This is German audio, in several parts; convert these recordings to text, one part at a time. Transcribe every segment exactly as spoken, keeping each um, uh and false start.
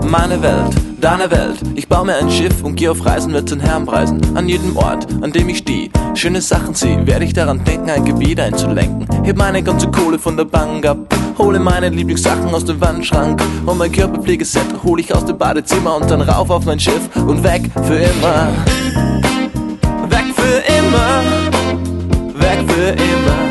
Meine Welt, deine Welt. Ich baue mir ein Schiff und geh auf Reisen mit den Herrenpreisen. An jedem Ort, an dem ich steh, schöne Sachen seh, werde ich daran denken, ein Gebiet einzulenken. Heb meine ganze Kohle von der Bank ab, hole meine Lieblingssachen aus dem Wandschrank und mein Körperpflegeset hole ich aus dem Badezimmer und dann rauf auf mein Schiff und weg für immer. Weg für immer, weg für immer.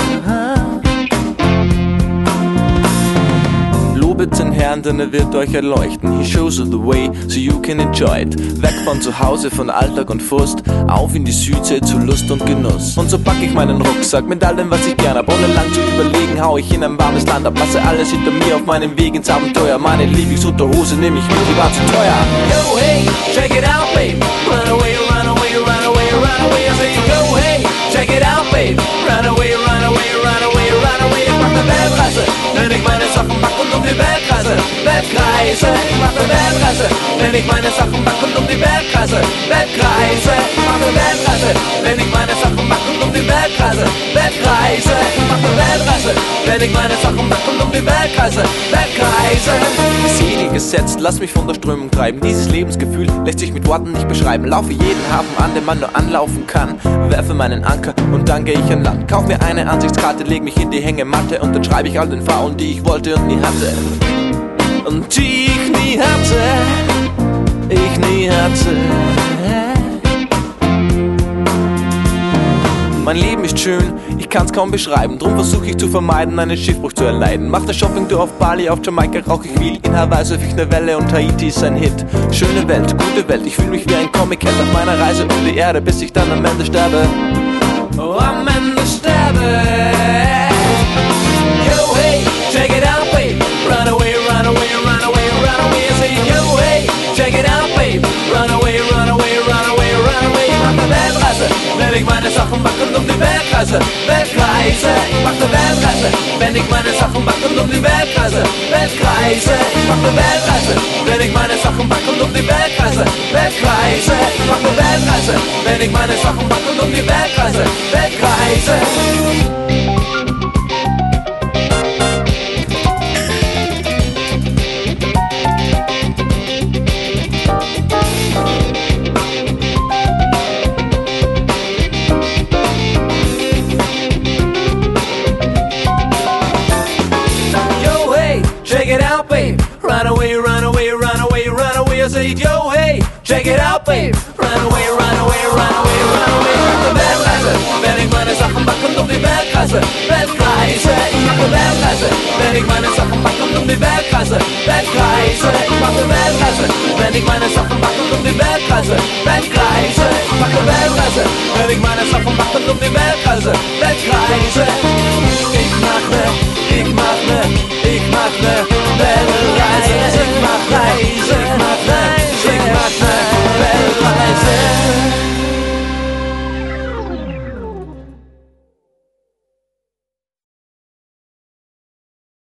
Lobet den Herrn, denn er wird euch erleuchten. He shows you the way, so you can enjoy it. Weg von zu Hause, von Alltag und Frust, auf in die Südsee zu Lust und Genuss. Und so pack ich meinen Rucksack mit all dem, was ich gern hab. Ohne lang zu überlegen, hau ich in ein warmes Land ab. Lasse alles hinter mir auf meinem Weg ins Abenteuer. Meine Lieblingsunterhose nehm ich mit, die war zu teuer. Yo, hey, check it out, babe. Run away, run away, run away, run away. I say, yo, hey, check it out, babe. Run away, run away, run away, run away. Ich mach ne Weltreise, wenn ich meine Sachen pack und um die Weltreise, Weltreise. Ich mach ne Weltreise, wenn ich meine Sachen pack und um die Weltreise, Weltreise. Ich mach ne Weltreise, wenn ich meine Sachen pack und um die Weltreise, Weltreise. Ich mach ne Weltreise, wenn ich meine Sachen pack und um die Weltreise, Weltreise. Segel gesetzt, lass mich von der Strömung treiben. Dieses Lebensgefühl lässt sich mit Worten nicht beschreiben. Laufe jeden Hafen an, den man nur anlaufen kann. Werfe meinen Anker und dann geh ich an Land. Kauf mir eine Ansichtskarte, leg mich in die Hängematte und dann schreibe ich all den Frauen, die ich wollte und nie hatte. Und die ich nie hatte, ich nie hatte. Mein Leben ist schön, ich kann's kaum beschreiben. Drum versuche ich zu vermeiden, einen Schiffbruch zu erleiden. Mach das Shoppingtour auf Bali, auf Jamaika rauch ich viel. In Hawaii surf ich ne Welle und Haiti ist ein Hit. Schöne Welt, gute Welt, ich fühl mich wie ein Comic-Held auf meiner Reise um die Erde, bis ich dann am Ende sterbe. Oh, am Ende sterbe. Yo, hey, check it out, babe. Run away, run away, run away, run away. I say, yo, hey, check it out, babe. Run away, run away, run away, run away. Ich mach ne Weltreise, wenn ich meine Sachen pack und um die Weltreise, Weltreise. Ich mach ne Weltreise, wenn ich meine Sachen pack und um die Weltreise, Weltreise. Ich mach ne Weltreise, wenn ich meine Sachen pack und um die Weltreise, Weltreise. Ich mach ne Weltreise, wenn ich meine Sachen pack und um die Weltreise, Weltreise. Check it out, babe. Run away, run away, run away, run away. I say, yo, hey, check it out, babe. Run away, run away, run away, run away. Ich mach ne Weltreise, wenn ich meine Sachen pack und um die Weltreise, Weltreise. Ich mach ne Weltreise, wenn ich meine Sachen pack und um die Weltreise, Weltreise. Ich mach ne Weltreise, wenn ich meine Sachen pack und um die Weltreise, Weltreise. Ich mach ne Weltreise, wenn ich meine Sachen pack und um die Weltreise, Weltreise. Ich mach ne, ich mach ne, ich mach ne